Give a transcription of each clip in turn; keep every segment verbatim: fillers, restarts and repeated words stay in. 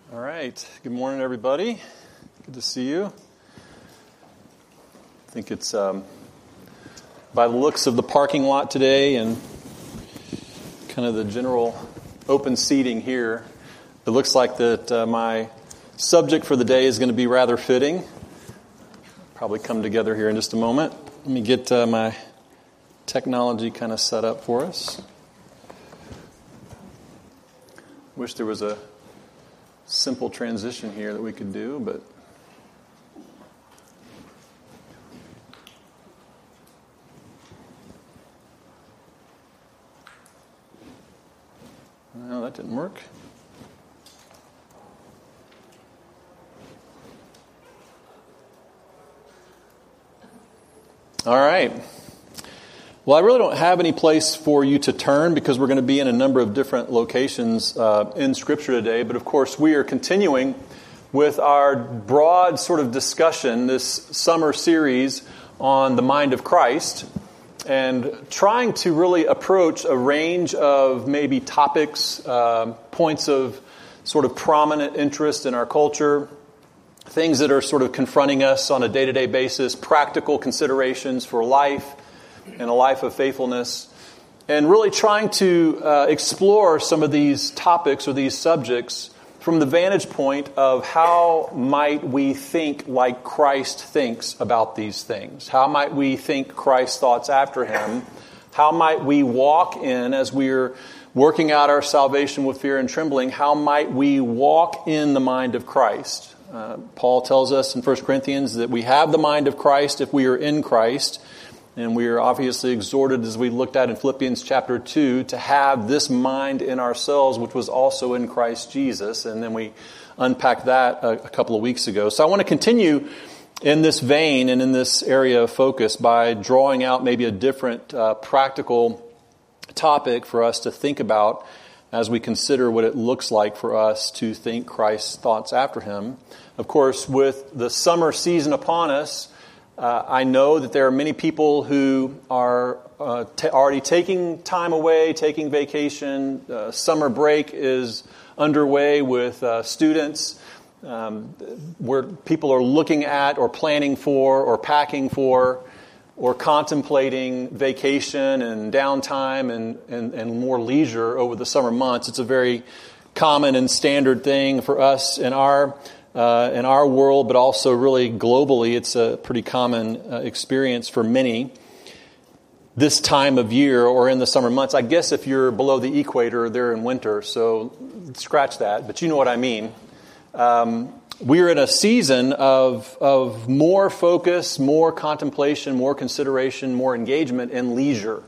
All right. Good morning, everybody. Good to see you. I think it's um, by the looks of the parking lot today and kind of the general open seating here, it looks like that uh, my subject for the day is going to be rather fitting. Probably come together here in just a moment. Let me get uh, my technology kind of set up for us. Wish there was a simple transition here that we could do, but no, that didn't work. All right. Well, I really don't have any place for you to turn because we're going to be in a number of different locations uh, in Scripture today. But of course, we are continuing with our broad sort of discussion, this summer series on the mind of Christ, and trying to really approach a range of maybe topics, uh, points of sort of prominent interest in our culture, things that are sort of confronting us on a day-to-day basis, practical considerations for life, and a life of faithfulness, and really trying to uh, explore some of these topics or these subjects from the vantage point of how might we think like Christ thinks about these things? How might we think Christ's thoughts after Him? How might we walk in, as we're working out our salvation with fear and trembling, how might we walk in the mind of Christ? Uh, Paul tells us in First Corinthians that we have the mind of Christ if we are in Christ. And we are obviously exhorted, as we looked at in Philippians chapter two, to have this mind in ourselves, which was also in Christ Jesus. And then we unpacked that a, a couple of weeks ago. So I want to continue in this vein and in this area of focus by drawing out maybe a different uh, practical topic for us to think about as we consider what it looks like for us to think Christ's thoughts after Him. Of course, with the summer season upon us, Uh, I know that there are many people who are uh, t- already taking time away, taking vacation. Uh, summer break is underway with uh, students um, where people are looking at or planning for or packing for or contemplating vacation and downtime and, and, and more leisure over the summer months. It's a very common and standard thing for us in our Uh, in our world, but also really globally, it's a pretty common uh, experience for many this time of year or in the summer months. I guess if you're below the equator, they're in winter, so scratch that, but you know what I mean. Um, we're in a season of, of more focus, more contemplation, more consideration, more engagement in leisure.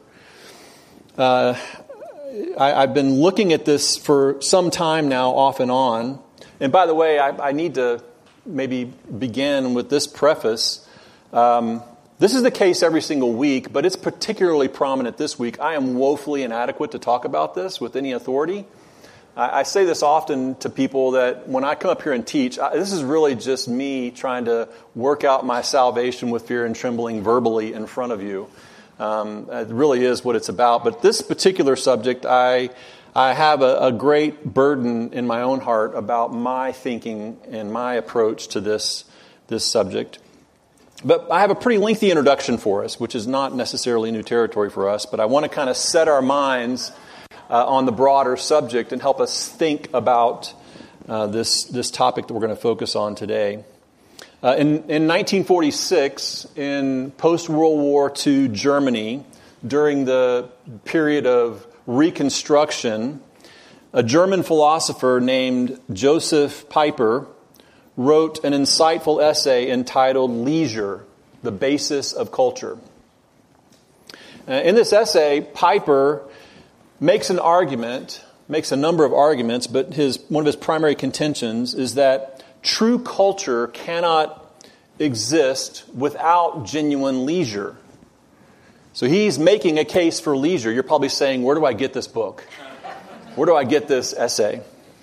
Uh, I, I've been looking at this for some time now, off and on. And by the way, I, I need to maybe begin with this preface. Um, this is the case every single week, but it's particularly prominent this week. I am woefully inadequate to talk about this with any authority. I, I say this often to people that when I come up here and teach, I, this is really just me trying to work out my salvation with fear and trembling verbally in front of you. Um, it really is what it's about. But this particular subject, I... I have a, a great burden in my own heart about my thinking and my approach to this, this subject. But I have a pretty lengthy introduction for us, which is not necessarily new territory for us, but I want to kind of set our minds uh, on the broader subject and help us think about uh, this, this topic that we're going to focus on today. Uh, in, in nineteen forty-six, in post-World War Two Germany, during the period of Reconstruction, a German philosopher named Joseph Pieper wrote an insightful essay entitled Leisure, the Basis of Culture. Uh, in this essay, Pieper makes an argument, makes a number of arguments, but his one of his primary contentions is that true culture cannot exist without genuine leisure. So he's making a case for leisure. You're probably saying, where do I get this book? Where do I get this essay?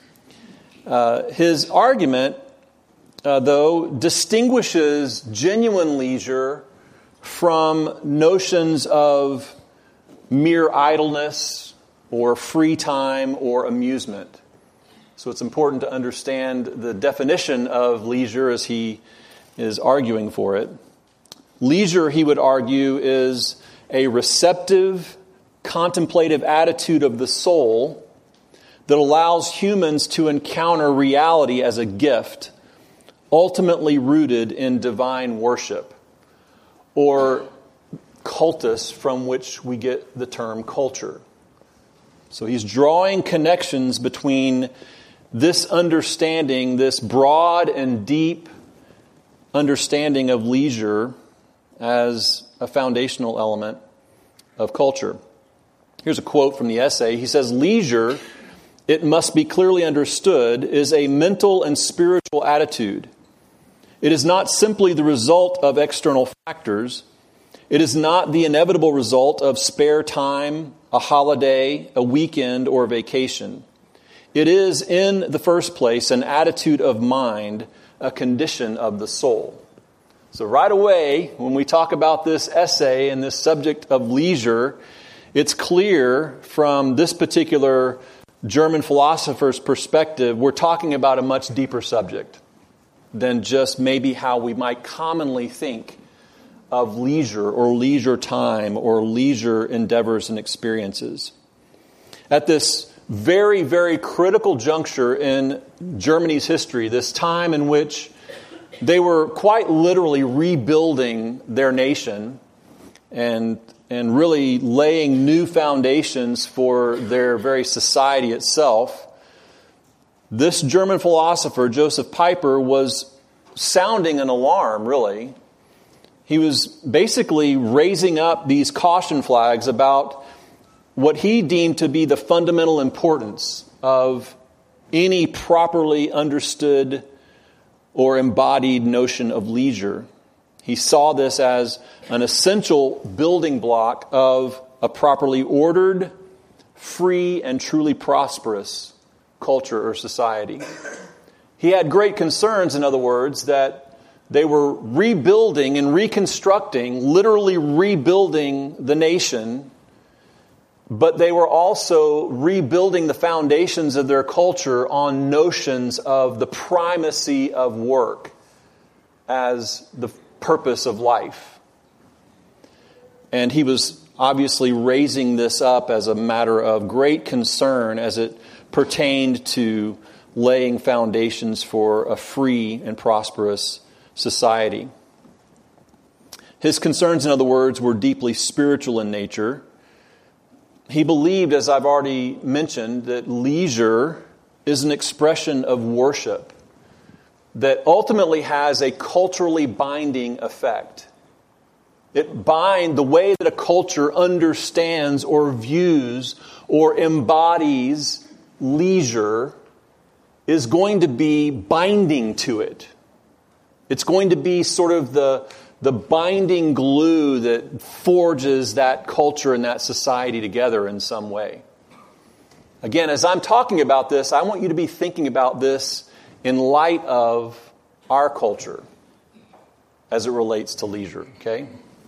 Uh, his argument, uh, though, distinguishes genuine leisure from notions of mere idleness or free time or amusement. So it's important to understand the definition of leisure as he is arguing for it. Leisure, he would argue, is a receptive, contemplative attitude of the soul that allows humans to encounter reality as a gift, ultimately rooted in divine worship, or cultus, from which we get the term culture. So he's drawing connections between this understanding, this broad and deep understanding of leisure as a foundational element of culture. Here's a quote from the essay. He says, "Leisure, it must be clearly understood, is a mental and spiritual attitude. It is not simply the result of external factors. It is not the inevitable result of spare time, a holiday, a weekend, or a vacation. It is, in the first place, an attitude of mind, a condition of the soul." So right away, when we talk about this essay and this subject of leisure, it's clear from this particular German philosopher's perspective, we're talking about a much deeper subject than just maybe how we might commonly think of leisure or leisure time or leisure endeavors and experiences. At this very, very critical juncture in Germany's history, this time in which they were quite literally rebuilding their nation and and really laying new foundations for their very society itself, this German philosopher, Joseph Pieper, was sounding an alarm, really. He was basically raising up these caution flags about what he deemed to be the fundamental importance of any properly understood or embodied notion of leisure. He saw this as an essential building block of a properly ordered, free, and truly prosperous culture or society. He had great concerns, in other words, that they were rebuilding and reconstructing, literally rebuilding the nation, but they were also rebuilding the foundations of their culture on notions of the primacy of work as the purpose of life. And he was obviously raising this up as a matter of great concern as it pertained to laying foundations for a free and prosperous society. His concerns, in other words, were deeply spiritual in nature. He believed, as I've already mentioned, that leisure is an expression of worship that ultimately has a culturally binding effect. It bind the way that a culture understands or views or embodies leisure is going to be binding to it. It's going to be sort of the, the binding glue that forges that culture and that society together in some way. Again, as I'm talking about this, I want you to be thinking about this in light of our culture as it relates to leisure, okay?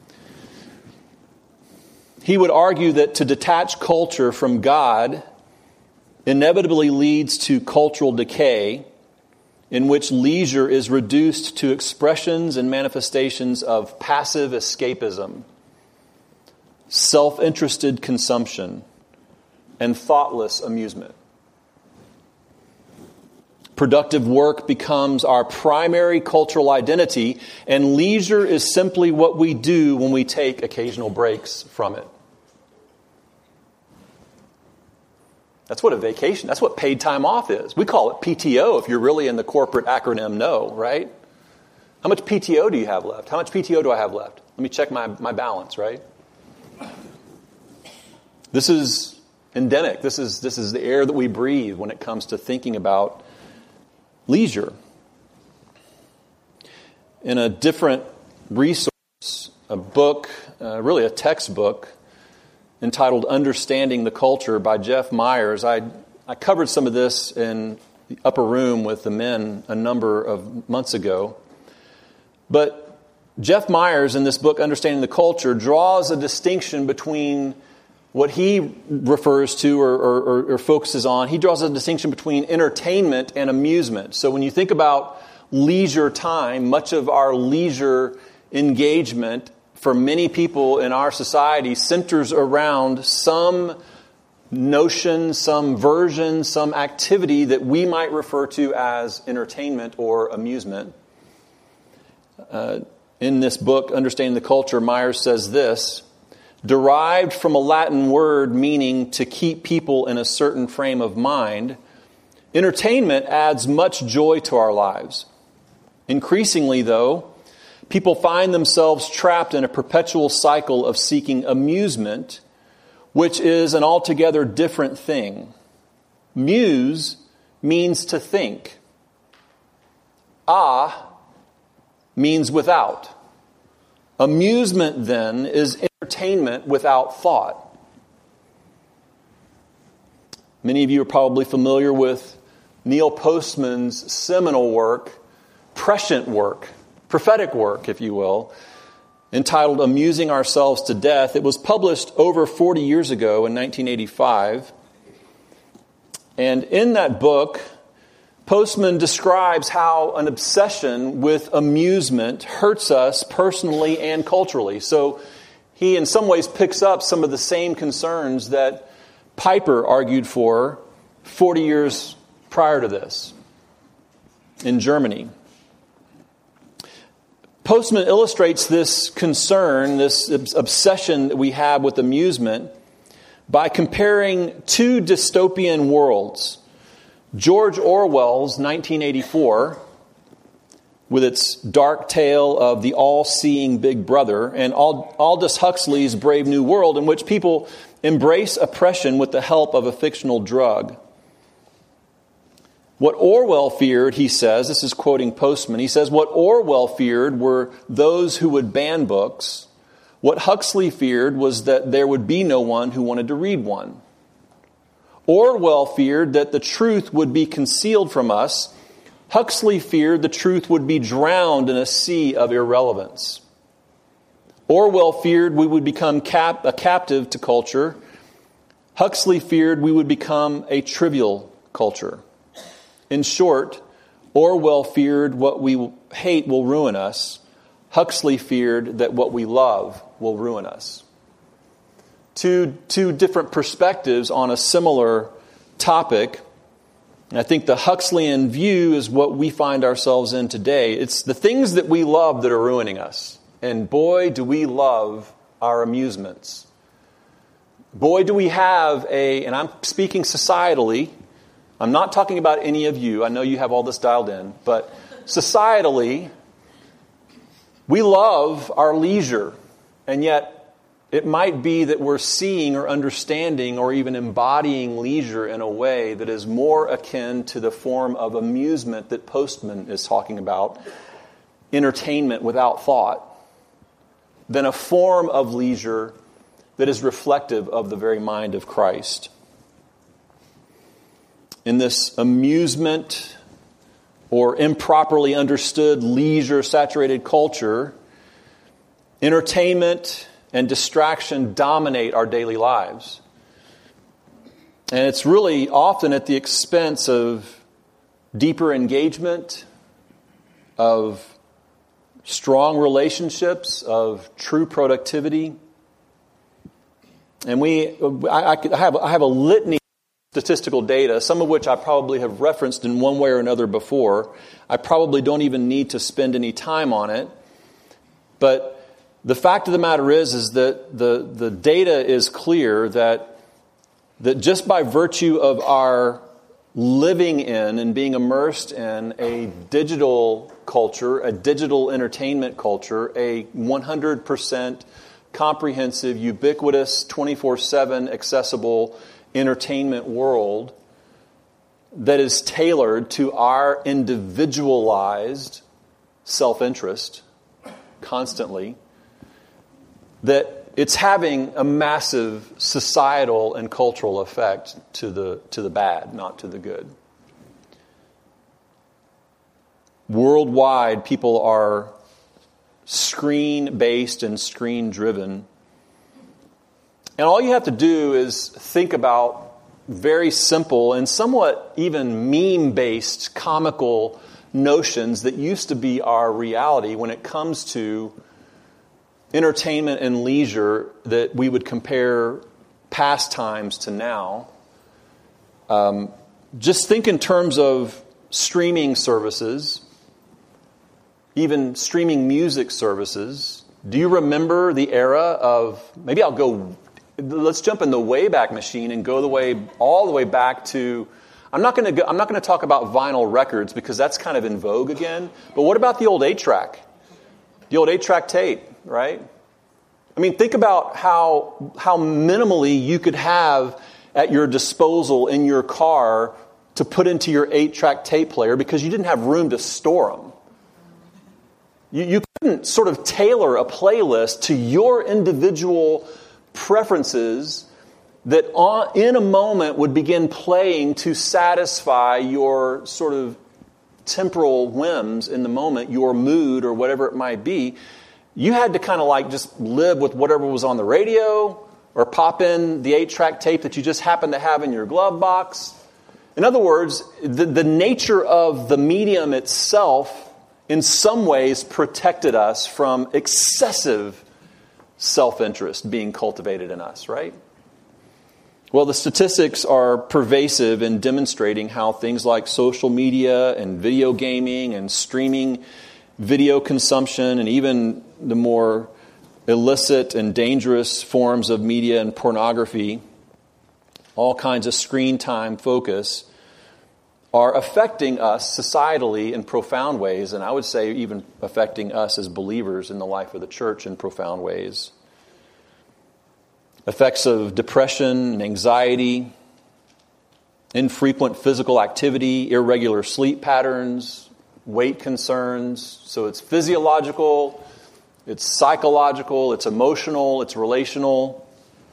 He would argue that to detach culture from God inevitably leads to cultural decay, in which leisure is reduced to expressions and manifestations of passive escapism, self-interested consumption, and thoughtless amusement. Productive work becomes our primary cultural identity, and leisure is simply what we do when we take occasional breaks from it. That's what a vacation, that's what paid time off is. We call it P T O if you're really in the corporate acronym know, right? How much P T O do you have left? How much P T O do I have left? Let me check my, my balance, right? This is endemic. This is, this is the air that we breathe when it comes to thinking about leisure. In a different resource, a book, uh, really a textbook, entitled Understanding the Culture by Jeff Myers, I, I covered some of this in the upper room with the men a number of months ago. But Jeff Myers in this book, Understanding the Culture, draws a distinction between what he refers to or, or, or focuses on, he draws a distinction between entertainment and amusement. So when you think about leisure time, much of our leisure engagement for many people in our society centers around some notion, some version, some activity that we might refer to as entertainment or amusement. Uh, in this book, Understanding the Culture, Myers says this: derived from a Latin word meaning to keep people in a certain frame of mind, entertainment adds much joy to our lives. Increasingly, though, people find themselves trapped in a perpetual cycle of seeking amusement, which is an altogether different thing. Muse means to think. Ah means without. Amusement, then, is entertainment without thought. Many of you are probably familiar with Neil Postman's seminal work, prescient work, prophetic work, if you will, entitled Amusing Ourselves to Death. It was published over forty years ago in nineteen eighty-five. And in that book, Postman describes how an obsession with amusement hurts us personally and culturally. So he in some ways picks up some of the same concerns that Piper argued for forty years prior to this in Germany. Postman illustrates this concern, this obsession that we have with amusement, by comparing two dystopian worlds. George Orwell's nineteen eighty-four, with its dark tale of the all-seeing Big Brother, and Aldous Huxley's Brave New World, in which people embrace oppression with the help of a fictional drug. What Orwell feared, he says, this is quoting Postman, he says, what Orwell feared were those who would ban books. What Huxley feared was that there would be no one who wanted to read one. Orwell feared that the truth would be concealed from us. Huxley feared the truth would be drowned in a sea of irrelevance. Orwell feared we would become cap- a captive to culture. Huxley feared we would become a trivial culture. In short, Orwell feared what we hate will ruin us. Huxley feared that what we love will ruin us. Two, two different perspectives on a similar topic. And I think the Huxleyan view is what we find ourselves in today. It's the things that we love that are ruining us. And boy, do we love our amusements. Boy, do we have a, and I'm speaking societally, I'm not talking about any of you. I know you have all this dialed in. But societally, we love our leisure. And yet, it might be that we're seeing or understanding or even embodying leisure in a way that is more akin to the form of amusement that Postman is talking about, entertainment without thought, than a form of leisure that is reflective of the very mind of Christ. In this amusement or improperly understood leisure-saturated culture, entertainment and distraction dominate our daily lives. And it's really often at the expense of deeper engagement, of strong relationships, of true productivity. And we, I, I have, I have a litany of statistical data, some of which I probably have referenced in one way or another before. I probably don't even need to spend any time on it. But the fact of the matter is, is that the, the data is clear that, that just by virtue of our living in and being immersed in a digital culture, a digital entertainment culture, a one hundred percent comprehensive, ubiquitous, twenty-four seven accessible entertainment world that is tailored to our individualized self-interest constantly, that it's having a massive societal and cultural effect to the to the bad, not to the good. Worldwide, people are screen-based and screen-driven. And all you have to do is think about very simple and somewhat even meme-based comical notions that used to be our reality when it comes to entertainment and leisure that we would compare past times to now. Um, just think in terms of streaming services, even streaming music services. Do you remember the era of, maybe I'll go, let's jump in the Wayback Machine and go the way, all the way back to, I'm not going to I'm not going to talk about vinyl records because that's kind of in vogue again. But what about the old eight track? The old eight track tape, right? I mean, think about how how minimally you could have at your disposal in your car to put into your eight track tape player because you didn't have room to store them. You, you couldn't sort of tailor a playlist to your individual preferences that on, in a moment would begin playing to satisfy your sort of temporal whims in the moment, your mood or whatever it might be. You had to kind of like just live with whatever was on the radio or pop in the eight track tape that you just happened to have in your glove box. In other words, the, the nature of the medium itself in some ways protected us from excessive self-interest being cultivated in us, right? Well, the statistics are pervasive in demonstrating how things like social media and video gaming and streaming video consumption and even the more illicit and dangerous forms of media and pornography, all kinds of screen time focus, are affecting us societally in profound ways, and I would say even affecting us as believers in the life of the church in profound ways. Effects of depression and anxiety, infrequent physical activity, irregular sleep patterns, weight concerns. So it's physiological, it's psychological, it's emotional, it's relational.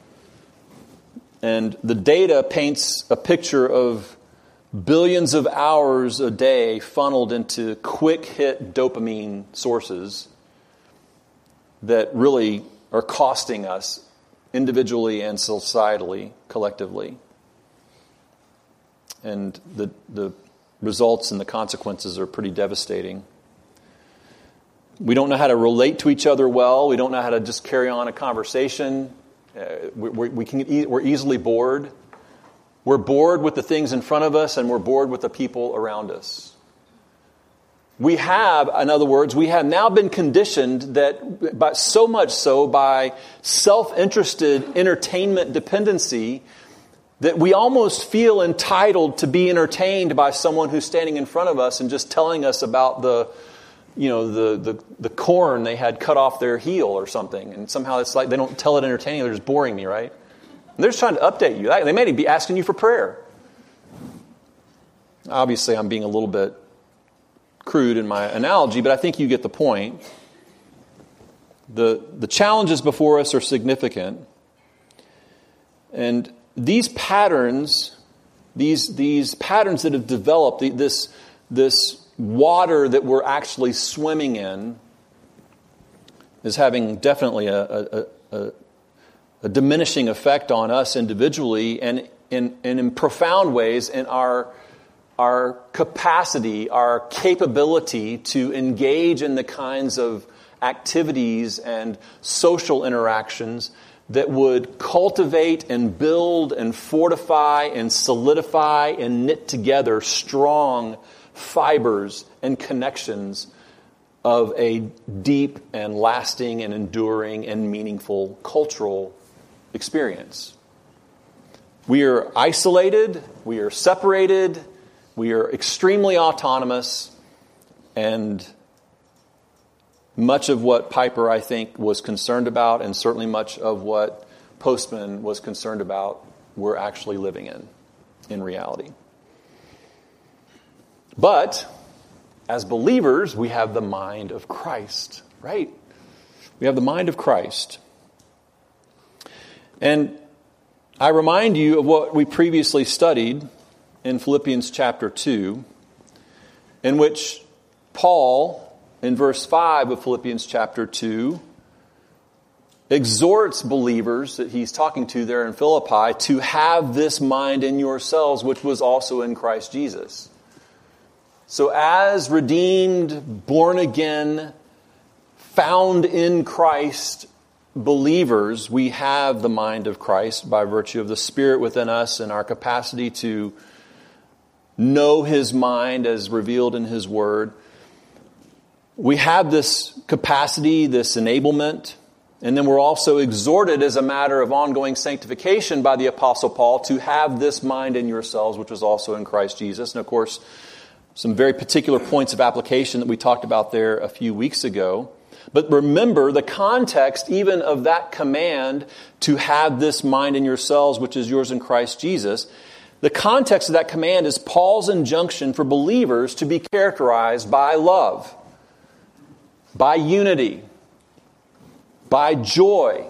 And the data paints a picture of billions of hours a day funneled into quick hit dopamine sources that really are costing us individually and societally, collectively. And the the results and the consequences are pretty devastating. We don't know how to relate to each other well. We don't know how to just carry on a conversation. Uh, we, we, we can e- we're easily bored. We're bored with the things in front of us, and we're bored with the people around us. We have, in other words, we have now been conditioned that, but so much so by self-interested entertainment dependency, that we almost feel entitled to be entertained by someone who's standing in front of us and just telling us about the, you know, the the, the corn they had cut off their heel or something. And somehow it's like they don't tell it entertaining, they're just boring me, right? And they're just trying to update you. They may be asking you for prayer. Obviously, I'm being a little bit crude in my analogy, but I think you get the point. The, the challenges before us are significant. And these patterns, these, these patterns that have developed, this, this water that we're actually swimming in is having definitely a, a, a, a diminishing effect on us individually and in, and in profound ways in our our capacity, our capability to engage in the kinds of activities and social interactions that would cultivate and build and fortify and solidify and knit together strong fibers and connections of a deep and lasting and enduring and meaningful cultural experience. We are isolated, we are separated, we are extremely autonomous, and much of what Piper, I think, was concerned about, and certainly much of what Postman was concerned about, we're actually living in, in reality. But, as believers, we have the mind of Christ, right? We have the mind of Christ. And I remind you of what we previously studied in Philippians chapter two, in which Paul, in verse five of Philippians chapter two, exhorts believers that he's talking to there in Philippi to have this mind in yourselves, which was also in Christ Jesus. So as redeemed, born again, found in Christ believers, we have the mind of Christ by virtue of the Spirit within us and our capacity to know His mind as revealed in His Word. We have this capacity, this enablement, and then we're also exhorted as a matter of ongoing sanctification by the Apostle Paul to have this mind in yourselves, which was also in Christ Jesus. And of course, some very particular points of application that we talked about there a few weeks ago. But remember the context even of that command to have this mind in yourselves, which is yours in Christ Jesus. The context of that command is Paul's injunction for believers to be characterized by love, by unity, by joy,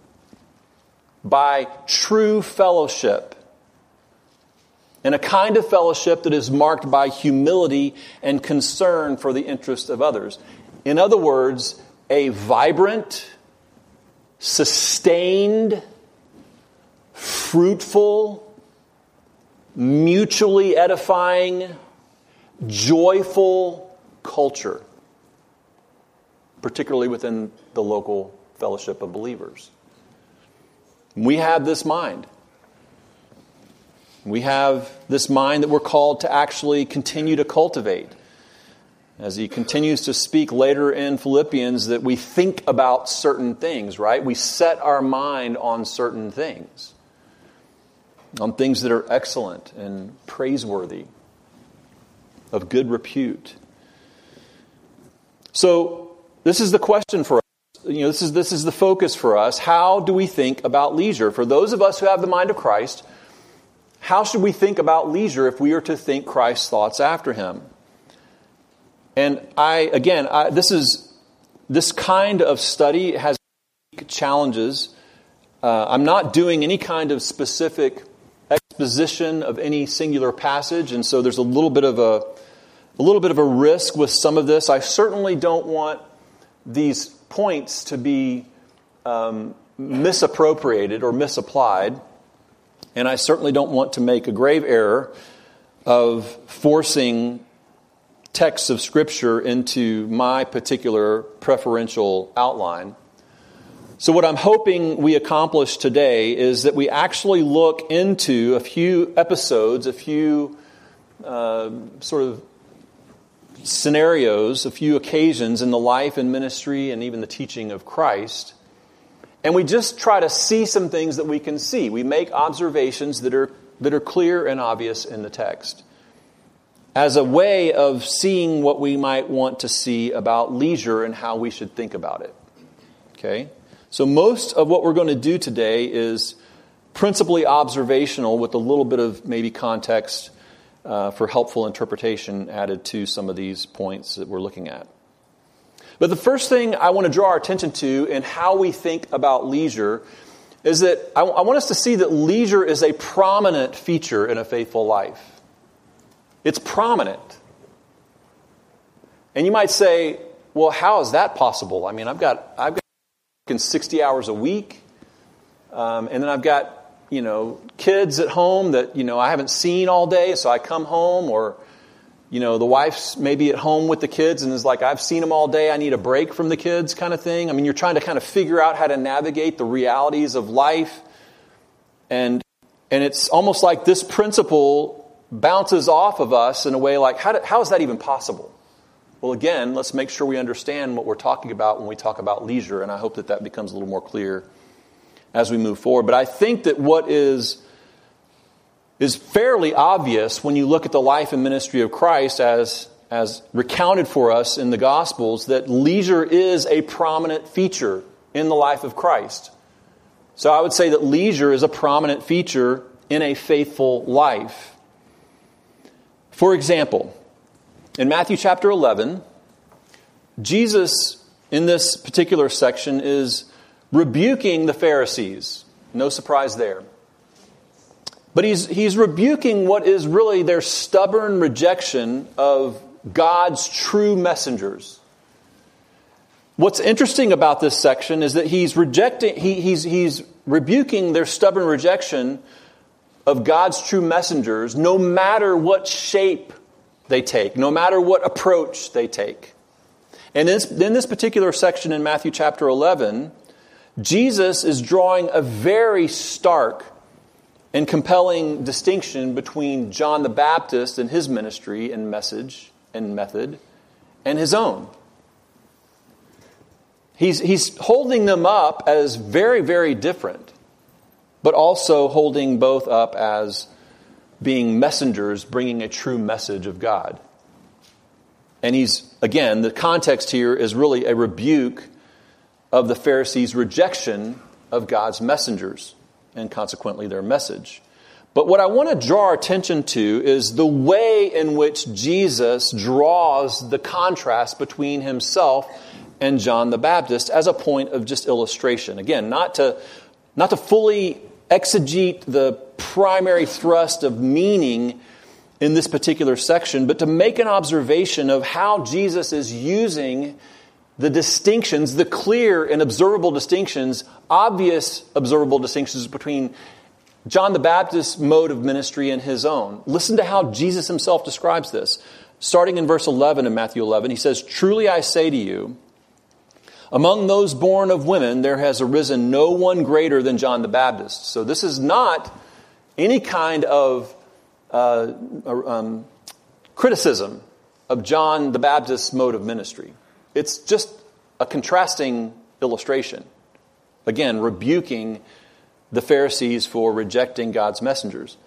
by true fellowship, and a kind of fellowship that is marked by humility and concern for the interest of others. In other words, a vibrant, sustained, fruitful, mutually edifying, joyful culture, particularly within the local fellowship of believers. We have this mind. We have this mind that we're called to actually continue to cultivate. As he continues to speak later in Philippians, that we think about certain things, right? We set our mind on certain things. On things that are excellent and praiseworthy, of good repute. So, this is the question for us. You know, this is this is the focus for us. How do we think about leisure? For those of us who have the mind of Christ, how should we think about leisure if we are to think Christ's thoughts after Him? And I, again, I, this is this kind of study has challenges. Uh, I'm not doing any kind of specific exposition of any singular passage, and so there's a little bit of a a little bit of a risk with some of this. I certainly don't want these points to be um, misappropriated or misapplied, and I certainly don't want to make a grave error of forcing texts of Scripture into my particular preferential outline. So what I'm hoping we accomplish today is that we actually look into a few episodes, a few uh, sort of scenarios, a few occasions in the life and ministry and even the teaching of Christ. And we just try to see some things that we can see. We make observations that are that are clear and obvious in the text, as a way of seeing what we might want to see about leisure and how we should think about it. Okay? So most of what we're going to do today is principally observational with a little bit of maybe context uh, for helpful interpretation added to some of these points that we're looking at. But the first thing I want to draw our attention to in how we think about leisure is that I, I want us to see that leisure is a prominent feature in a faithful life. It's prominent. And you might say, well, how is that possible? I mean, I've got I've got sixty hours a week, um, and then I've got, you know, kids at home that, you know, I haven't seen all day, so I come home, or, you know, the wife's maybe at home with the kids and is like, I've seen them all day, I need a break from the kids kind of thing. I mean, you're trying to kind of figure out how to navigate the realities of life, and and it's almost like this principle bounces off of us in a way like, how, do, how is that even possible? Well, again, let's make sure we understand what we're talking about when we talk about leisure, and I hope that that becomes a little more clear as we move forward. But I think that what is is fairly obvious when you look at the life and ministry of Christ as, as recounted for us in the Gospels, that leisure is a prominent feature in the life of Christ. So I would say that leisure is a prominent feature in a faithful life. For example, in Matthew chapter eleven, Jesus, in this particular section, is rebuking the Pharisees. No surprise there. But he's, he's rebuking what is really their stubborn rejection of God's true messengers. What's interesting about this section is that he's rejecting, he, he's, he's rebuking their stubborn rejection of God's true messengers, no matter what shape they take, no matter what approach they take. And in this, in this particular section in Matthew chapter eleven, Jesus is drawing a very stark and compelling distinction between John the Baptist and his ministry and message and method and his own. He's, he's holding them up as very, very different, but also holding both up as being messengers bringing a true message of God. And he's, again, the context here is really a rebuke of the Pharisees' rejection of God's messengers and consequently their message. But what I want to draw our attention to is the way in which Jesus draws the contrast between himself and John the Baptist as a point of just illustration. Again, not to, not to fully exegete the primary thrust of meaning in this particular section, but to make an observation of how Jesus is using the distinctions, the clear and observable distinctions, obvious observable distinctions between John the Baptist's mode of ministry and his own. Listen to how Jesus himself describes this. Starting in verse eleven in Matthew eleven, he says, "Truly I say to you, among those born of women, there has arisen no one greater than John the Baptist." So this is not any kind of uh, um, criticism of John the Baptist's mode of ministry. It's just a contrasting illustration. Again, rebuking the Pharisees for rejecting God's messengers.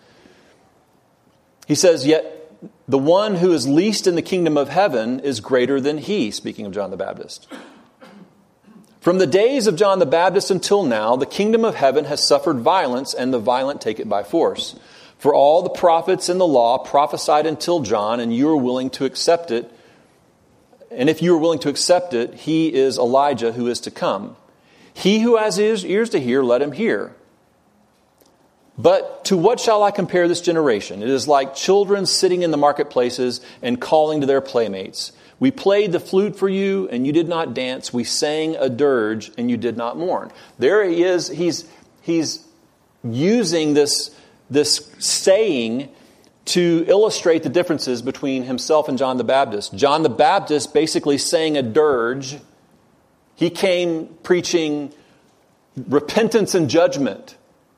He says, "Yet the one who is least in the kingdom of heaven is greater than he," speaking of John the Baptist. "From the days of John the Baptist until now, the kingdom of heaven has suffered violence, and the violent take it by force. For all the prophets in the law prophesied until John, and you are willing to accept it. And if you are willing to accept it, he is Elijah who is to come. He who has ears to hear, let him hear. But to what shall I compare this generation? It is like children sitting in the marketplaces and calling to their playmates. We played the flute for you, and you did not dance. We sang a dirge, and you did not mourn." There he is. He's, he's using this, this saying to illustrate the differences between himself and John the Baptist. John the Baptist basically sang a dirge. He came preaching repentance and judgment.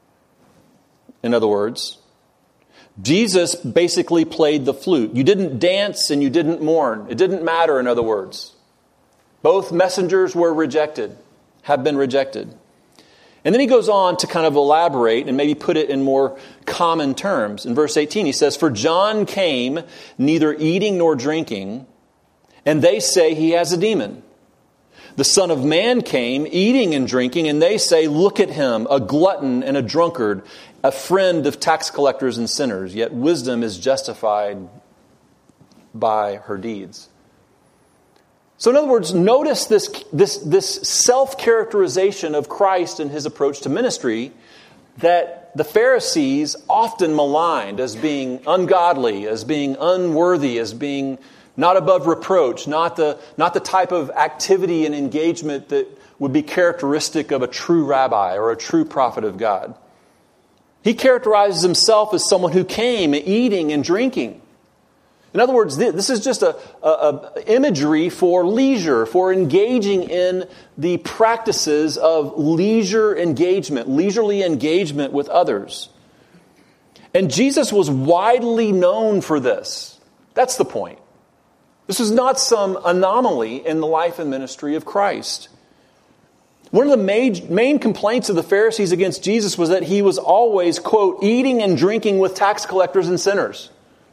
In other words, Jesus basically played the flute. You didn't dance and you didn't mourn. It didn't matter, in other words. Both messengers were rejected, have been rejected. And then he goes on to kind of elaborate and maybe put it in more common terms. In verse eighteen, he says, "For John came neither eating nor drinking, and they say he has a demon. The Son of Man came eating and drinking, and they say, look at him, a glutton and a drunkard, a friend of tax collectors and sinners. Yet wisdom is justified by her deeds." So in other words, notice this, this, this self-characterization of Christ and his approach to ministry that the Pharisees often maligned as being ungodly, as being unworthy, as being not above reproach, not the, not the type of activity and engagement that would be characteristic of a true rabbi or a true prophet of God. He characterizes himself as someone who came eating and drinking. In other words, this is just a, a, a imagery for leisure, for engaging in the practices of leisure engagement, leisurely engagement with others. And Jesus was widely known for this. That's the point. This was not some anomaly in the life and ministry of Christ. One of the main, main complaints of the Pharisees against Jesus was that he was always, quote, eating and drinking with tax collectors and sinners.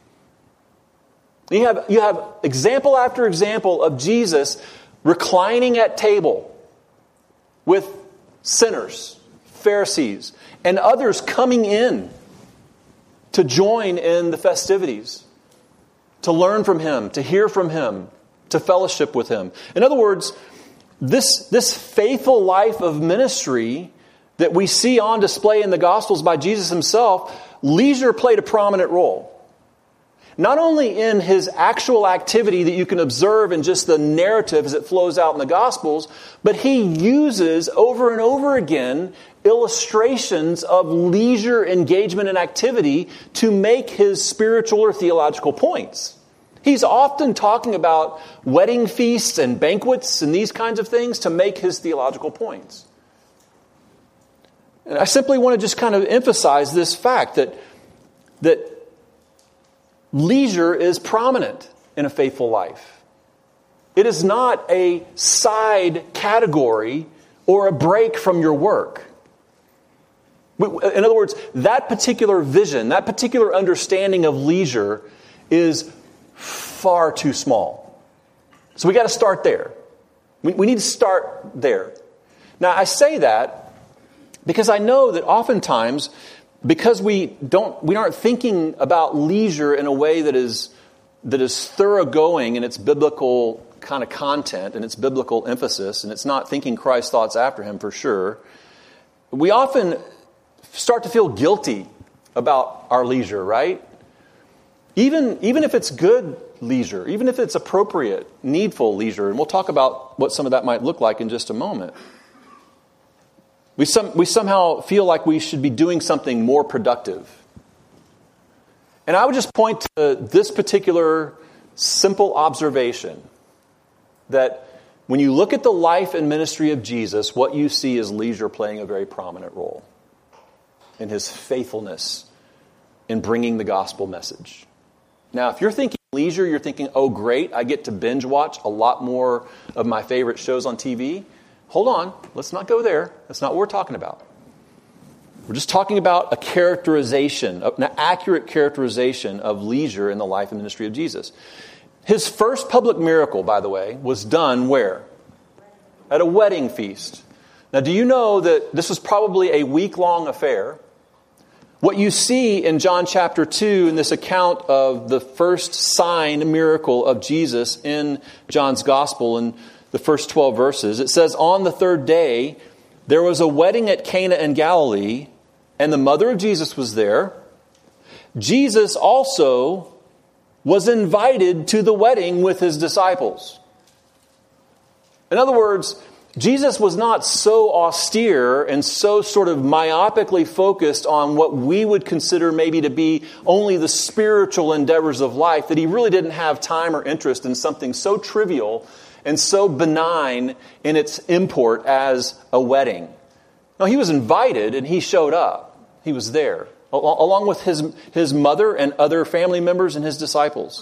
You have, you have example after example of Jesus reclining at table with sinners, Pharisees, and others coming in to join in the festivities, to learn from him, to hear from him, to fellowship with him. In other words, this, this faithful life of ministry that we see on display in the Gospels by Jesus himself, leisure played a prominent role. not only in his actual activity that you can observe in just the narrative as it flows out in the Gospels, but he uses over and over again illustrations of leisure engagement and activity to make his spiritual or theological points. He's often talking about wedding feasts and banquets and these kinds of things to make his theological points. And I simply want to just kind of emphasize this fact that, that leisure is prominent in a faithful life. It is not a side category or a break from your work. In other words, that particular vision, that particular understanding of leisure is far too small. So we got to start there. We, we need to start there. Now, I say that because I know that oftentimes, because we don't, we aren't thinking about leisure in a way that is that is thoroughgoing in its biblical kind of content and its biblical emphasis, and it's not thinking Christ's thoughts after him for sure. We often start to feel guilty about our leisure, right? Even, even if it's good leisure, even if it's appropriate, needful leisure, and we'll talk about what some of that might look like in just a moment. We, some, we somehow feel like we should be doing something more productive. And I would just point to this particular simple observation, that when you look at the life and ministry of Jesus, what you see is leisure playing a very prominent role in his faithfulness in bringing the gospel message. Now, if you're thinking leisure, you're thinking, oh, great, I get to binge watch a lot more of my favorite shows on T V. Hold on, let's not go there. That's not what we're talking about. We're just talking about a characterization, an accurate characterization of leisure in the life and ministry of Jesus. His first public miracle, by the way, was done where? At a wedding feast. Now, do you know that this was probably a week-long affair? What you see in John chapter two in this account of the first sign miracle of Jesus in John's gospel in the first twelve verses, it says, on the third day, there was a wedding at Cana in Galilee, and the mother of Jesus was there. Jesus also was invited to the wedding with his disciples. In other words, Jesus was not so austere and so sort of myopically focused on what we would consider maybe to be only the spiritual endeavors of life that he really didn't have time or interest in something so trivial and so benign in its import as a wedding. No, he was invited and he showed up. He was there, along with his, his mother and other family members and his disciples.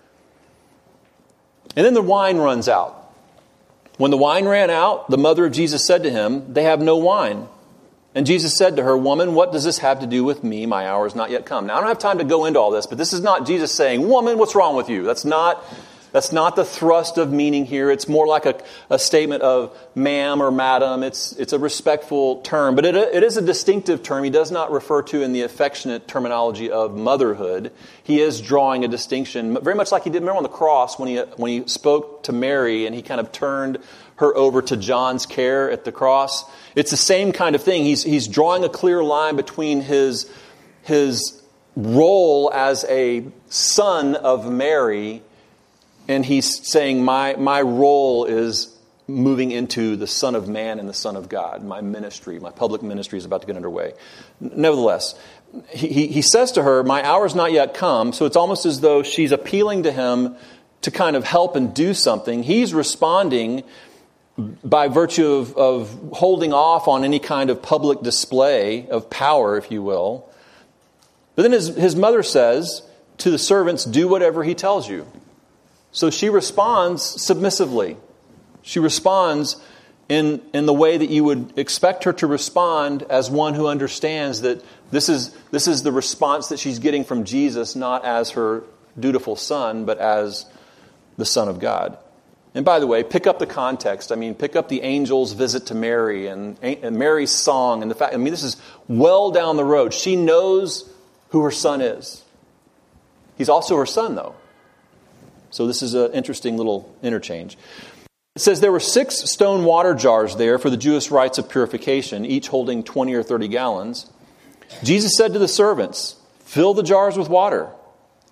And then the wine runs out. When the wine ran out, the mother of Jesus said to him, they have no wine. And Jesus said to her, woman, what does this have to do with me? My hour is not yet come. Now, I don't have time to go into all this, but this is not Jesus saying, woman, what's wrong with you? That's not, that's not the thrust of meaning here. It's more like a, a statement of ma'am or madam. It's, it's a respectful term, but it, it is a distinctive term. He does not refer to in the affectionate terminology of motherhood. He is drawing a distinction, very much like he did, remember on the cross when he, when he spoke to Mary and he kind of turned her over to John's care at the cross. It's the same kind of thing. He's, he's drawing a clear line between his, his role as a son of Mary, and he's saying, my, my role is moving into the Son of Man and the Son of God. My ministry, my public ministry is about to get underway. Nevertheless, he, he, he says to her, my hour's not yet come. So it's almost as though she's appealing to him to kind of help and do something. He's responding by virtue of, of holding off on any kind of public display of power, if you will. But then his, his mother says to the servants, do whatever he tells you. So she responds submissively. She responds in, in the way that you would expect her to respond as one who understands that this is, this is the response that she's getting from Jesus, not as her dutiful son, but as the Son of God. And by the way, pick up the context. I mean, pick up the angel's visit to Mary and, and Mary's song and the fact, I mean, this is well down the road. She knows who her son is. He's also her son, though. So this is an interesting little interchange. It says there were six stone water jars there for the Jewish rites of purification, each holding twenty or thirty gallons. Jesus said to the servants, fill the jars with water.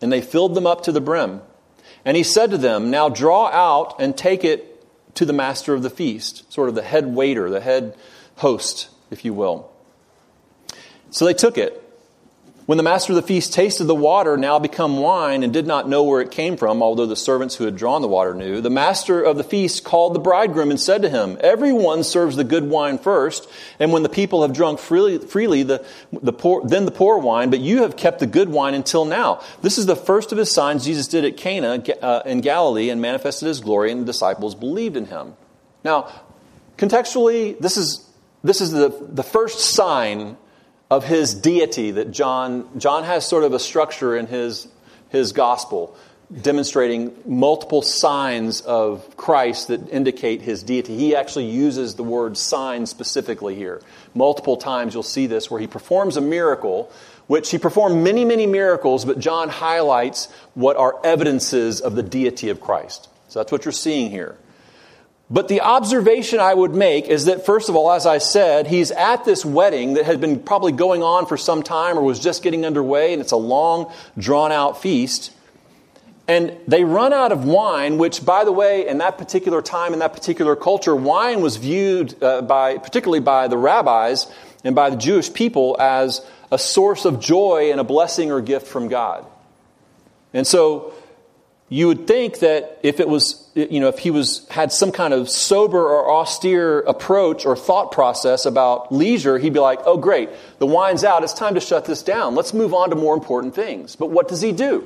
and they filled them up to the brim. And he said to them, now draw out and take it to the master of the feast, sort of the head waiter, the head host, if you will. So they took it. When the master of the feast tasted the water now become wine and did not know where it came from, although the servants who had drawn the water knew, the master of the feast called the bridegroom and said to him, everyone serves the good wine first, and when the people have drunk freely, freely the, the poor, then the poor wine, but you have kept the good wine until now. This is the first of his signs Jesus did at Cana uh, in Galilee and manifested his glory, and the disciples believed in him. Now, contextually, this is this is the, the first sign of his deity that John John has sort of a structure in his his gospel, demonstrating multiple signs of Christ that indicate his deity. He actually uses the word sign specifically here. Multiple times you'll see this where he performs a miracle, which he performed many, many miracles, but John highlights what are evidences of the deity of Christ. So that's what you're seeing here. But the observation I would make is that, first of all, as I said, he's at this wedding that had been probably going on for some time or was just getting underway, and it's a long, drawn-out feast. And they run out of wine, which, by the way, in that particular time, in that particular culture, wine was viewed, uh, by, particularly by the rabbis and by the Jewish people, as a source of joy and a blessing or gift from God. And so you would think that if it was, you know, if he was had some kind of sober or austere approach or thought process about leisure, he'd be like, oh, great, the wine's out. It's time to shut this down. Let's move on to more important things. But what does he do?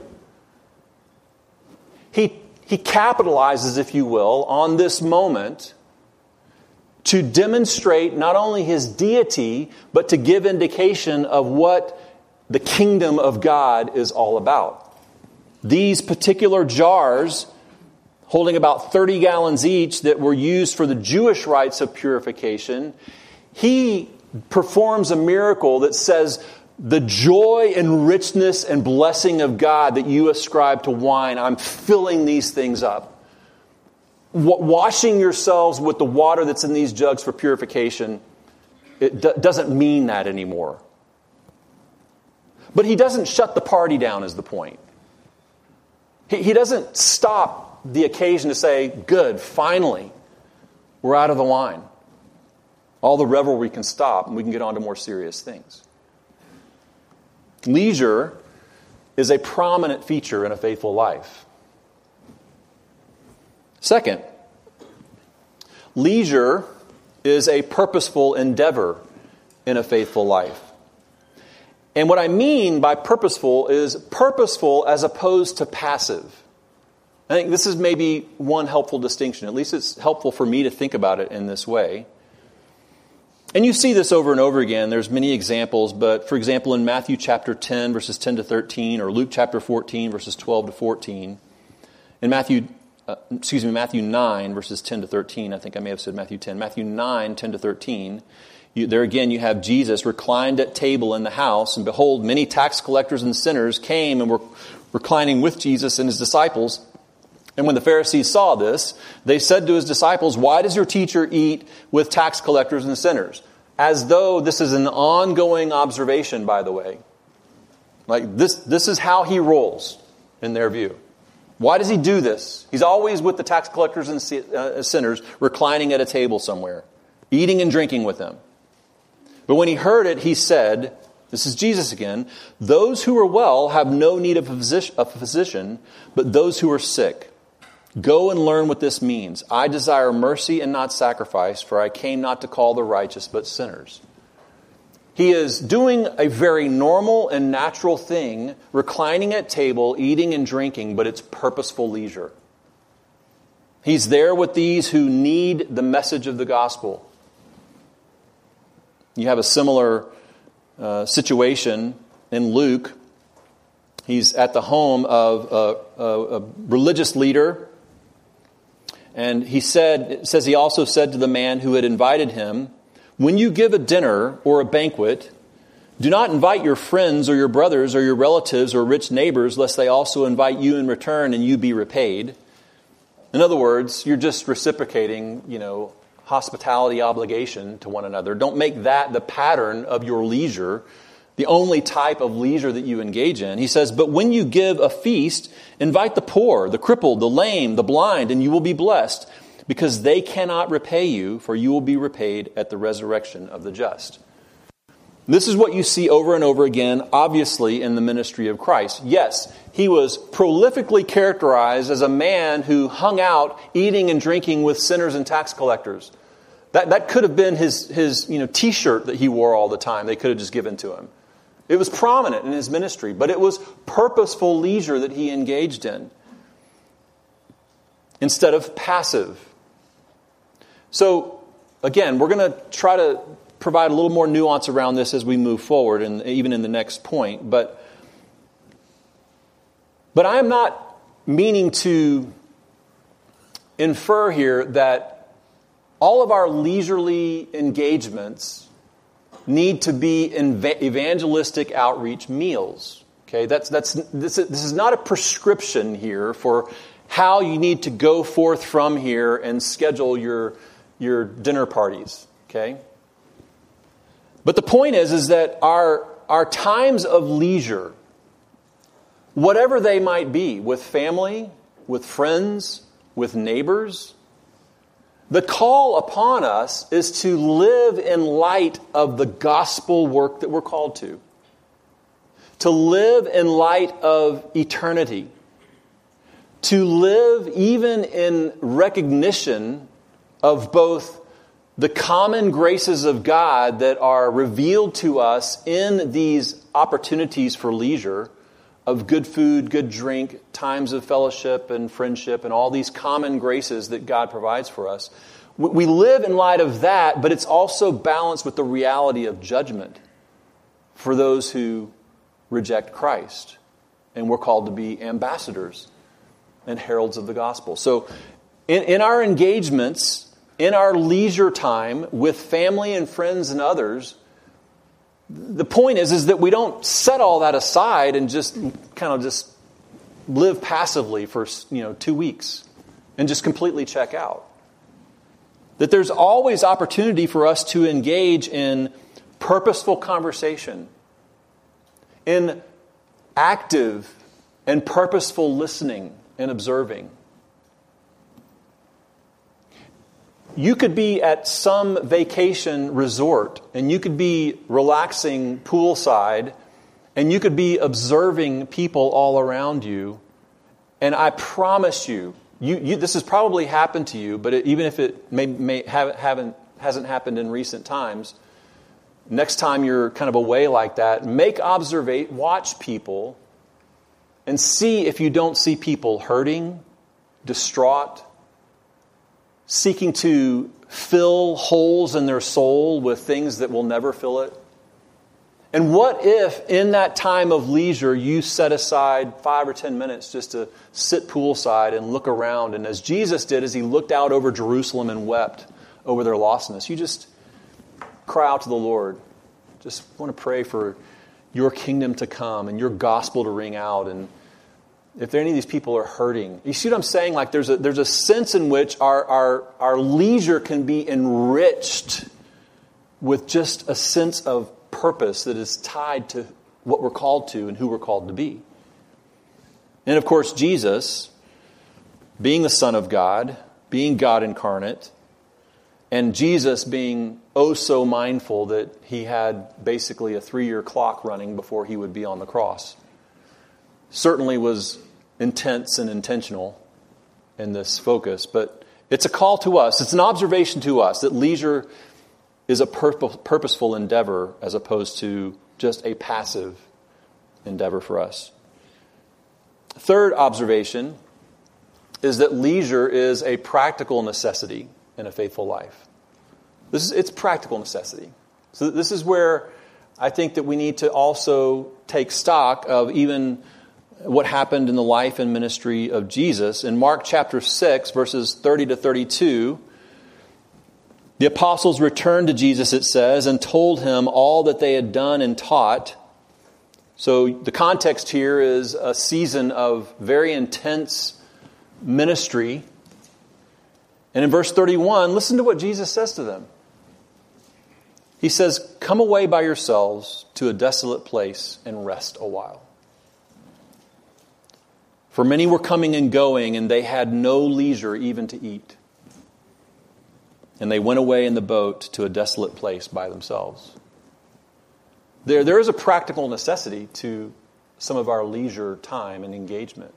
He, he capitalizes, if you will, on this moment to demonstrate not only his deity, but to give indication of what the kingdom of God is all about. These particular jars, holding about thirty gallons each, that were used for the Jewish rites of purification, he performs a miracle that says, the joy and richness and blessing of God that you ascribe to wine, I'm filling these things up. Washing yourselves with the water that's in these jugs for purification, it d- doesn't mean that anymore. But he doesn't shut the party down, is the point. He, he doesn't stop the occasion to say, good, finally, we're out of the wine. All the revelry can stop and we can get on to more serious things. Leisure is a prominent feature in a faithful life. Second, leisure is a purposeful endeavor in a faithful life. And what I mean by purposeful is purposeful as opposed to passive. I think this is maybe one helpful distinction. At least it's helpful for me to think about it in this way. And you see this over and over again. There's many examples, but for example, in Matthew chapter ten, verses ten to thirteen, or Luke chapter fourteen, verses twelve to fourteen, in Matthew, uh, excuse me, Matthew nine, verses ten to thirteen, I think I may have said Matthew ten, Matthew nine, ten to thirteen, you, there again you have Jesus reclined at table in the house, and behold, many tax collectors and sinners came and were reclining with Jesus and his disciples. And when the Pharisees saw this, they said to his disciples, why does your teacher eat with tax collectors and sinners? As though this is an ongoing observation, by the way. Like this, this is how he rolls in their view. Why does he do this? He's always with the tax collectors and sinners, reclining at a table somewhere, eating and drinking with them. But when he heard it, he said, this is Jesus again, those who are well have no need of a physician, but those who are sick. Go and learn what this means. I desire mercy and not sacrifice, for I came not to call the righteous, but sinners. He is doing a very normal and natural thing, reclining at table, eating and drinking, but it's purposeful leisure. He's there with these who need the message of the gospel. You have a similar uh, situation in Luke. He's at the home of a, a, a religious leader. And he said, it says he also said to the man who had invited him, when you give a dinner or a banquet, do not invite your friends or your brothers or your relatives or rich neighbors, lest they also invite you in return and you be repaid. In other words, you're just reciprocating, you know, hospitality obligation to one another. Don't make that the pattern of your leisure the only type of leisure that you engage in. He says, but when you give a feast, invite the poor, the crippled, the lame, the blind, and you will be blessed, because they cannot repay you, for you will be repaid at the resurrection of the just. This is what you see over and over again, obviously, in the ministry of Christ. Yes, he was prolifically characterized as a man who hung out eating and drinking with sinners and tax collectors. That, that could have been his, his you know, t-shirt that he wore all the time. They could have just given to him. It was prominent in his ministry, but it was purposeful leisure that he engaged in instead of passive. So, again, we're going to try to provide a little more nuance around this as we move forward, and even in the next point. But, but I am not meaning to infer here that all of our leisurely engagements need to be evangelistic outreach meals. Okay, that's that's this is, this is not a prescription here for how you need to go forth from here and schedule your your dinner parties. Okay. But the point is, is that our, our times of leisure, whatever they might be, with family, with friends, with neighbors, the call upon us is to live in light of the gospel work that we're called to. To live in light of eternity. To live even in recognition of both the common graces of God that are revealed to us in these opportunities for leisure, of good food, good drink, times of fellowship and friendship, and all these common graces that God provides for us. We live in light of that, but it's also balanced with the reality of judgment for those who reject Christ. And we're called to be ambassadors and heralds of the gospel. So in, in our engagements, in our leisure time with family and friends and others, the point is, is that we don't set all that aside and just kind of just live passively for, you know, two weeks and just completely check out. That there's always opportunity for us to engage in purposeful conversation, in active and purposeful listening and observing. You could be at some vacation resort and you could be relaxing poolside and you could be observing people all around you. And I promise you, you, you this has probably happened to you, but it, even if it may, may have, haven't, hasn't happened in recent times, next time you're kind of away like that, make observate, watch people and see if you don't see people hurting, distraught, seeking to fill holes in their soul with things that will never fill it. And what if in that time of leisure you set aside five or ten minutes just to sit poolside and look around, and as Jesus did as he looked out over Jerusalem and wept over their lostness, you just cry out to the Lord. Just want to pray for your kingdom to come and your gospel to ring out. And if any of these people are hurting, you see what I'm saying? Like there's a there's a sense in which our our our leisure can be enriched with just a sense of purpose that is tied to what we're called to and who we're called to be. And of course, Jesus, being the Son of God, being God incarnate, and Jesus being oh so mindful that he had basically a three-year clock running before he would be on the cross, certainly was intense and intentional in this focus. But it's a call to us. It's an observation to us that leisure is a purpose, purposeful endeavor as opposed to just a passive endeavor for us. Third observation is that leisure is a practical necessity in a faithful life. This is it's practical necessity. So this is where I think that we need to also take stock of even what happened in the life and ministry of Jesus. In Mark chapter six, verses thirty to thirty-two, the apostles returned to Jesus, it says, and told him all that they had done and taught. So the context here is a season of very intense ministry. And in verse thirty-one, listen to what Jesus says to them. He says, come away by yourselves to a desolate place and rest a while. For many were coming and going, and they had no leisure even to eat. And they went away in the boat to a desolate place by themselves. There, there is a practical necessity to some of our leisure time and engagement.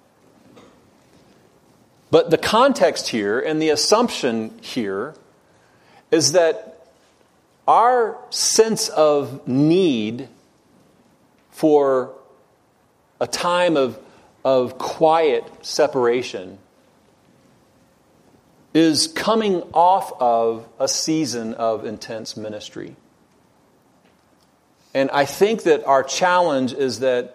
But the context here and the assumption here is that our sense of need for a time of, of quiet separation is coming off of a season of intense ministry. And I think that our challenge is that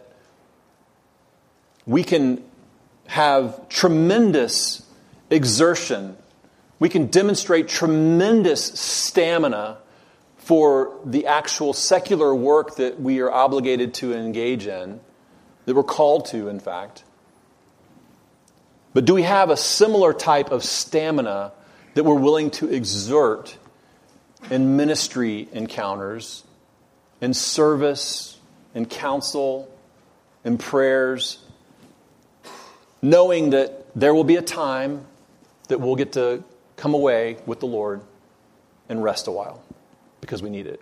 we can have tremendous exertion. We can demonstrate tremendous stamina for the actual secular work that we are obligated to engage in, that we're called to, in fact. But do we have a similar type of stamina that we're willing to exert in ministry encounters, in service, in counsel, in prayers, knowing that there will be a time that we'll get to come away with the Lord and rest a while because we need it?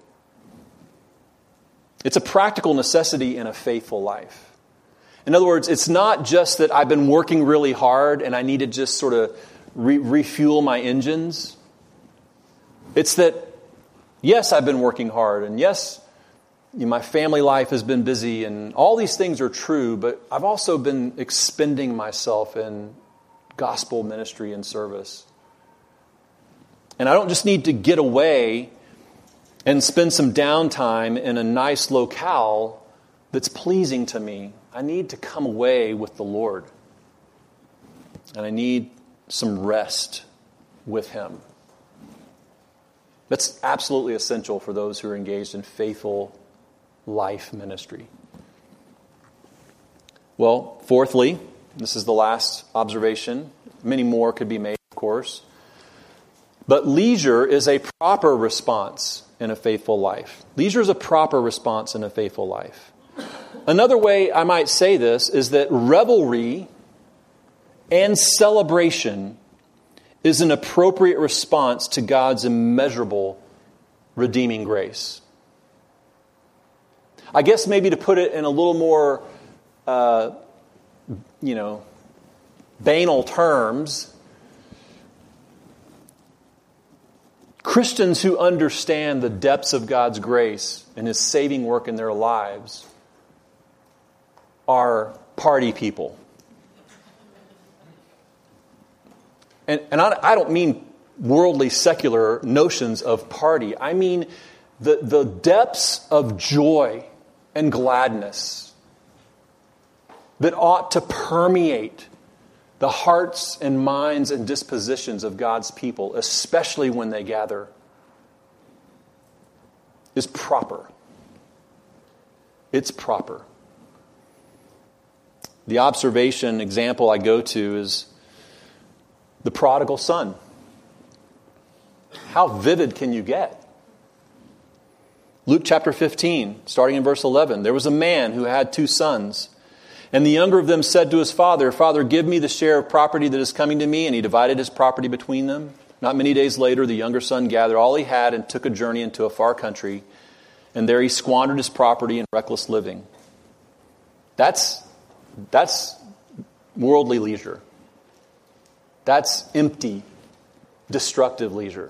It's a practical necessity in a faithful life. In other words, it's not just that I've been working really hard and I need to just sort of re- refuel my engines. It's that, yes, I've been working hard, and yes, you know, my family life has been busy, and all these things are true, but I've also been expending myself in gospel ministry and service. And I don't just need to get away and spend some downtime in a nice locale that's pleasing to me. I need to come away with the Lord. And I need some rest with Him. That's absolutely essential for those who are engaged in faithful life ministry. Well, fourthly, this is the last observation. Many more could be made, of course. But leisure is a proper response in a faithful life. Leisure is a proper response in a faithful life. Another way I might say this is that revelry and celebration is an appropriate response to God's immeasurable redeeming grace. I guess maybe to put it in a little more, uh, you know, banal terms, Christians who understand the depths of God's grace and His saving work in their lives are party people. And, and I, I don't mean worldly, secular notions of party. I mean the, the depths of joy and gladness that ought to permeate the hearts and minds and dispositions of God's people, especially when they gather, is proper. It's proper. The observation example I go to is the prodigal son. How vivid can you get? Luke chapter fifteen, starting in verse eleven. There was a man who had two sons. And the younger of them said to his father, Father, give me the share of property that is coming to me. And he divided his property between them. Not many days later, the younger son gathered all he had and took a journey into a far country. And there he squandered his property in reckless living. That's, that's worldly leisure. That's empty, destructive leisure.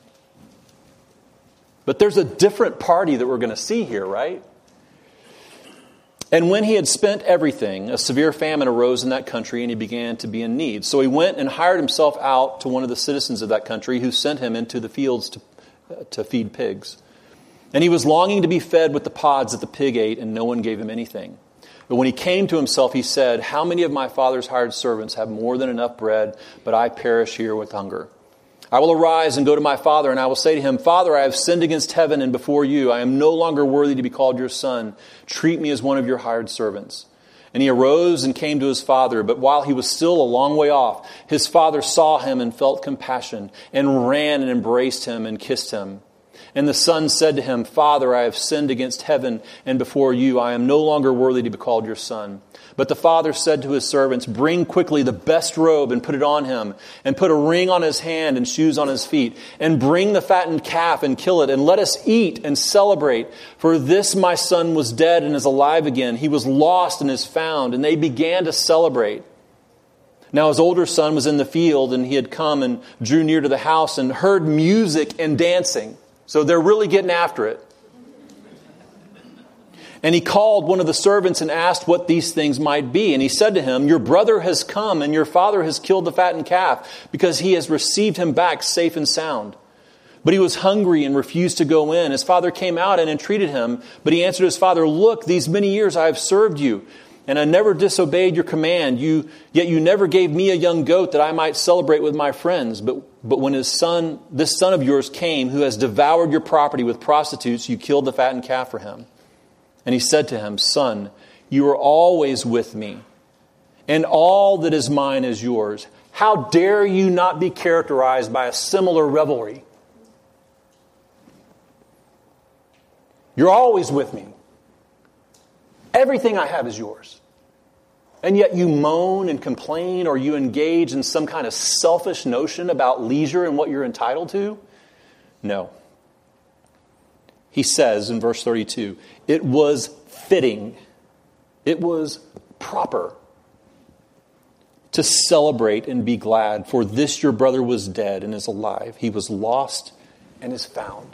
But there's a different party that we're going to see here, right? And when he had spent everything, a severe famine arose in that country, and he began to be in need. So he went and hired himself out to one of the citizens of that country, who sent him into the fields to, uh, to feed pigs. And he was longing to be fed with the pods that the pig ate, and no one gave him anything. But when he came to himself, he said, How many of my father's hired servants have more than enough bread, but I perish here with hunger? I will arise and go to my father, and I will say to him, Father, I have sinned against heaven and before you. I am no longer worthy to be called your son. Treat me as one of your hired servants. And he arose and came to his father. But while he was still a long way off, his father saw him and felt compassion, and ran and embraced him and kissed him. And the son said to him, Father, I have sinned against heaven and before you. I am no longer worthy to be called your son. But the father said to his servants, Bring quickly the best robe and put it on him, and put a ring on his hand and shoes on his feet, and bring the fattened calf and kill it, and let us eat and celebrate. For this my son was dead and is alive again. He was lost and is found. And they began to celebrate. Now his older son was in the field, and he had come and drew near to the house and heard music and dancing. So they're really getting after it. And he called one of the servants and asked what these things might be. And he said to him, Your brother has come, and your father has killed the fattened calf, because he has received him back safe and sound. But he was hungry and refused to go in. His father came out and entreated him. But he answered his father, Look, these many years I have served you, and I never disobeyed your command. You, yet you never gave me a young goat that I might celebrate with my friends. But, but when his son, this son of yours came, who has devoured your property with prostitutes, you killed the fattened calf for him. And he said to him, Son, you are always with me, and all that is mine is yours. How dare you not be characterized by a similar revelry? You're always with me. Everything I have is yours. And yet you moan and complain, or you engage in some kind of selfish notion about leisure and what you're entitled to? No. He says in verse thirty-two, it was fitting, it was proper to celebrate and be glad, for this your brother was dead and is alive. He was lost and is found.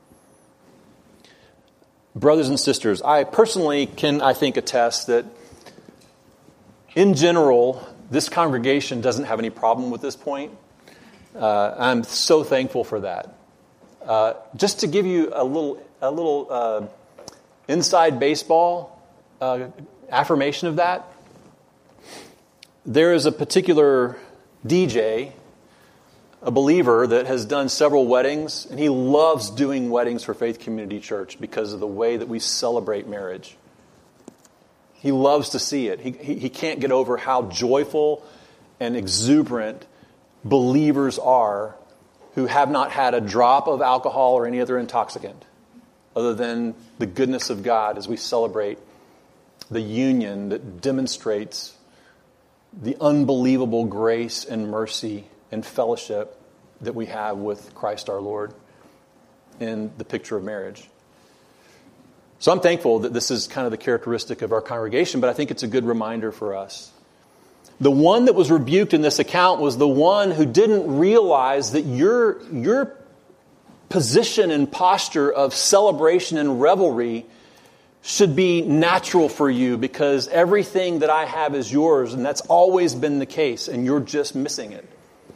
Brothers and sisters, I personally can, I think, attest that in general, this congregation doesn't have any problem with this point. Uh, I'm so thankful for that. Uh, just to give you a little, a little uh, inside baseball uh, affirmation of that, there is a particular D J, a believer that has done several weddings, and he loves doing weddings for Faith Community Church because of the way that we celebrate marriage. He loves to see it. He, he, he can't get over how joyful and exuberant believers are who have not had a drop of alcohol or any other intoxicant other than the goodness of God as we celebrate the union that demonstrates the unbelievable grace and mercy and fellowship that we have with Christ our Lord in the picture of marriage. So I'm thankful that this is kind of the characteristic of our congregation, but I think it's a good reminder for us. The one that was rebuked in this account was the one who didn't realize that your, your position and posture of celebration and revelry should be natural for you, because everything that I have is yours, and that's always been the case, and you're just missing it.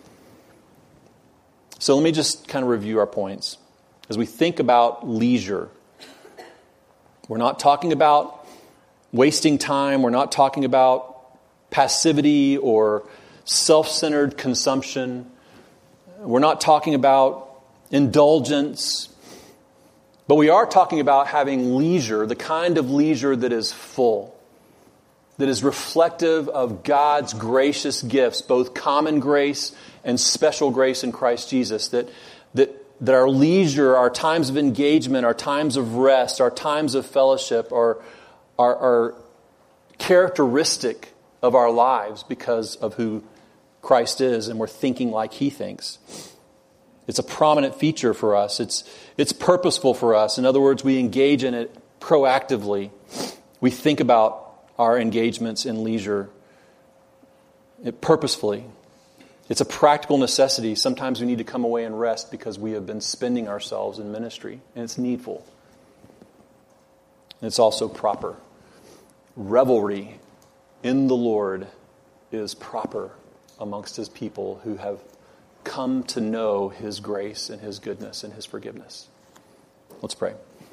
So let me just kind of review our points. As we think about leisure, we're not talking about wasting time. We're not talking about passivity or self-centered consumption. We're not talking about indulgence. But we are talking about having leisure, the kind of leisure that is full, that is reflective of God's gracious gifts, both common grace and special grace in Christ Jesus, that, that, that our leisure, our times of engagement, our times of rest, our times of fellowship are, are, are characteristic of our lives because of who Christ is, and we're thinking like He thinks. It's a prominent feature for us. It's, it's purposeful for us. In other words, we engage in it proactively. We think about our engagements in leisure it purposefully. It's a practical necessity. Sometimes we need to come away and rest because we have been spending ourselves in ministry, and it's needful. And it's also proper. Revelry in the Lord is proper amongst His people who have come to know His grace and His goodness and His forgiveness. Let's pray.